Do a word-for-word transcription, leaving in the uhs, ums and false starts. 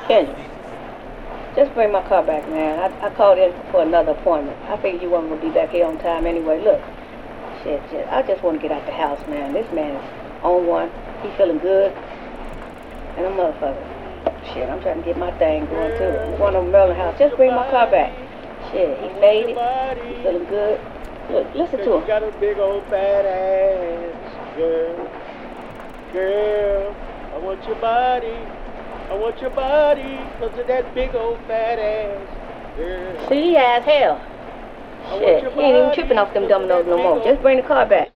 Kendra, just bring my car back, man. I, I called in for another appointment. I figured you weren't going to be back here on time anyway. Look, shit, shit. I just want to get out the house, man. This man is on one. He feeling good. And a motherfucker. Shit, I'm trying to get my thing going, too. I'm going to Merlin house. Just bring my car back. Shit, he faded. He feeling good. Look, listen to him. You got a big old fat ass, girl. Girl, I want your body. I want your body because of that big old fat ass, girl. See, he as hell. Shit, he ain't even tripping off them dominoes no more. Just bring the car back.